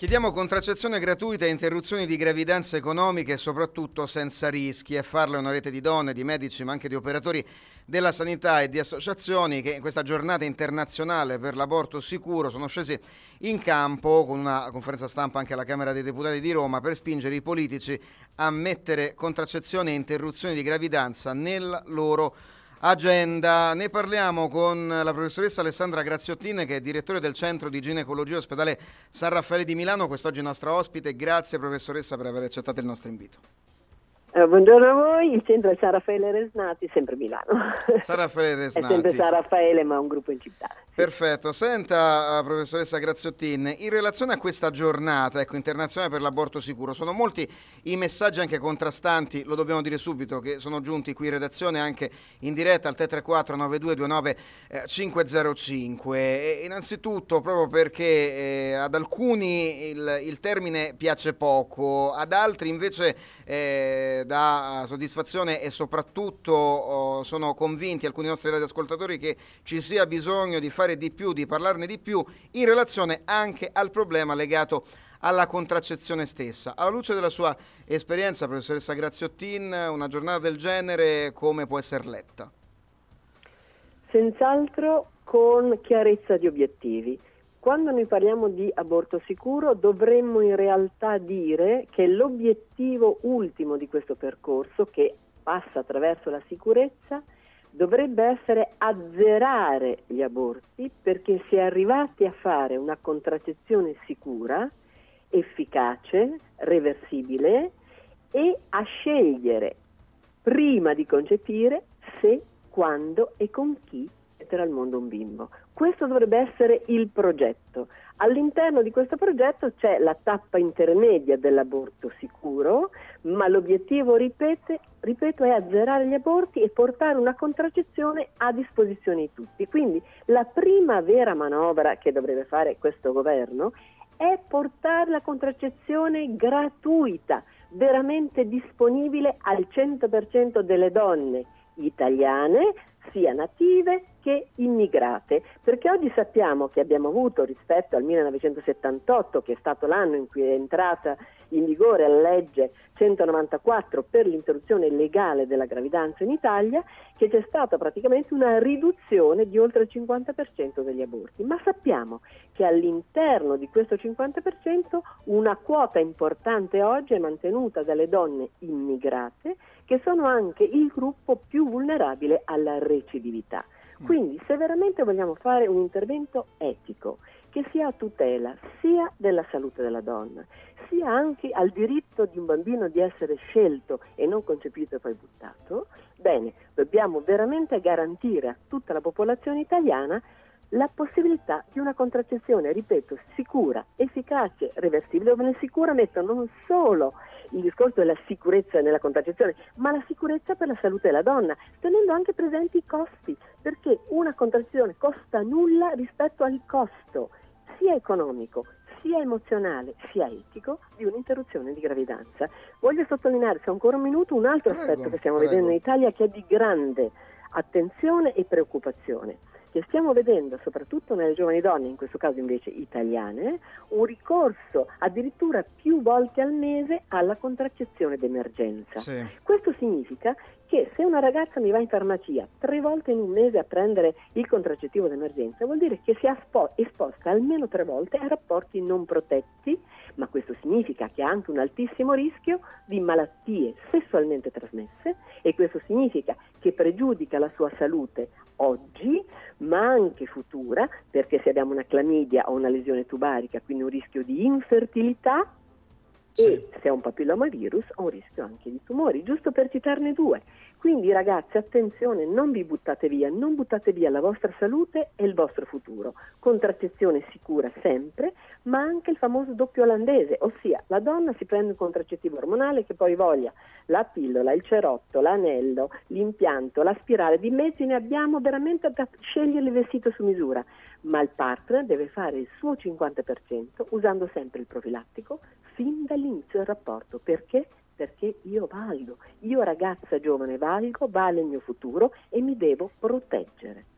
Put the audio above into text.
Chiediamo contraccezione gratuita e interruzioni di gravidanza economiche e soprattutto senza rischi, e farlo è una rete di donne, di medici ma anche di operatori della sanità e di associazioni che in questa giornata internazionale per l'aborto sicuro sono scesi in campo con una conferenza stampa anche alla Camera dei Deputati di Roma per spingere i politici a mettere contraccezione e interruzioni di gravidanza nella loro agenda. Ne parliamo con la professoressa Alessandra Graziottin, che è direttore del Centro di Ginecologia Ospedale San Raffaele di Milano, quest'oggi nostra ospite. Grazie professoressa per aver accettato il nostro invito. Buongiorno a voi, il centro è San Raffaele Resnati, sempre Milano. San Raffaele Resnati. È sempre San Raffaele, ma un gruppo in città. Perfetto. Senta, professoressa Graziottin, in relazione a questa giornata internazionale per l'aborto sicuro, sono molti i messaggi anche contrastanti, lo dobbiamo dire subito, che sono giunti qui in redazione anche in diretta al 334 9229 505. E innanzitutto proprio perché ad alcuni il termine piace poco, ad altri invece dà soddisfazione, e soprattutto sono convinti alcuni nostri radioascoltatori che ci sia bisogno di fare di più, di parlarne di più in relazione anche al problema legato alla contraccezione stessa. Alla luce della sua esperienza, professoressa Graziottin, una giornata del genere come può essere letta? Senz'altro con chiarezza di obiettivi. Quando noi parliamo di aborto sicuro dovremmo in realtà dire che l'obiettivo ultimo di questo percorso, che passa attraverso la sicurezza, dovrebbe essere azzerare gli aborti, perché si è arrivati a fare una contraccezione sicura, efficace, reversibile, e a scegliere prima di concepire se, quando e con chi mettere al mondo un bimbo. Questo dovrebbe essere il progetto. All'interno di questo progetto c'è la tappa intermedia dell'aborto sicuro, ma l'obiettivo, ripeto, è azzerare gli aborti e portare una contraccezione a disposizione di tutti. Quindi la prima vera manovra che dovrebbe fare questo governo è portare la contraccezione gratuita, veramente disponibile al 100% delle donne italiane, sia native che immigrate, perché oggi sappiamo che abbiamo avuto, rispetto al 1978, che è stato l'anno in cui è entrata in vigore la legge 194 per l'interruzione legale della gravidanza in Italia, che c'è stata praticamente una riduzione di oltre il 50% degli aborti, ma sappiamo che all'interno di questo 50% una quota importante oggi è mantenuta dalle donne immigrate, che sono anche il gruppo più vulnerabile alla recidività. Quindi se veramente vogliamo fare un intervento etico che sia a tutela sia della salute della donna, sia anche al diritto di un bambino di essere scelto e non concepito e poi buttato, bene, dobbiamo veramente garantire a tutta la popolazione italiana la possibilità di una contraccezione, ripeto, sicura, efficace, reversibile, dove nel sicura metto non solo il discorso della sicurezza nella contraccezione, ma la sicurezza per la salute della donna, tenendo anche presenti i costi, perché una contraccezione costa nulla rispetto al costo sia economico, sia emozionale, sia etico di un'interruzione di gravidanza. Voglio sottolineare, se ho ancora un minuto, un altro aspetto che stiamo vedendo in Italia, che è di grande attenzione e preoccupazione, che stiamo vedendo soprattutto nelle giovani donne, in questo caso invece italiane, un ricorso addirittura più volte al mese alla contraccezione d'emergenza. Sì. Questo significa che se una ragazza mi va in farmacia 3 volte in un mese a prendere il contraccettivo d'emergenza, vuol dire che si è esposta almeno 3 volte a rapporti non protetti, ma questo significa che ha anche un altissimo rischio di malattie sessualmente trasmesse, e questo significa che pregiudica la sua salute oggi, ma anche futura, perché se abbiamo una clamidia o una lesione tubarica, quindi un rischio di infertilità, sì, e se ha un papillomavirus ho un rischio anche di tumori, giusto per citarne 2. Quindi ragazzi, attenzione, non vi buttate via, non buttate via la vostra salute e il vostro futuro. Contraccezione sicura sempre, ma anche il famoso doppio olandese, ossia la donna si prende un contraccettivo ormonale che poi voglia la pillola, il cerotto, l'anello, l'impianto, la spirale, di mezzi ne abbiamo veramente da scegliere il vestito su misura, ma il partner deve fare il suo 50% usando sempre il profilattico fin dall'inizio del rapporto. Perché? Perché io valgo, io ragazza giovane valgo, vale il mio futuro e mi devo proteggere.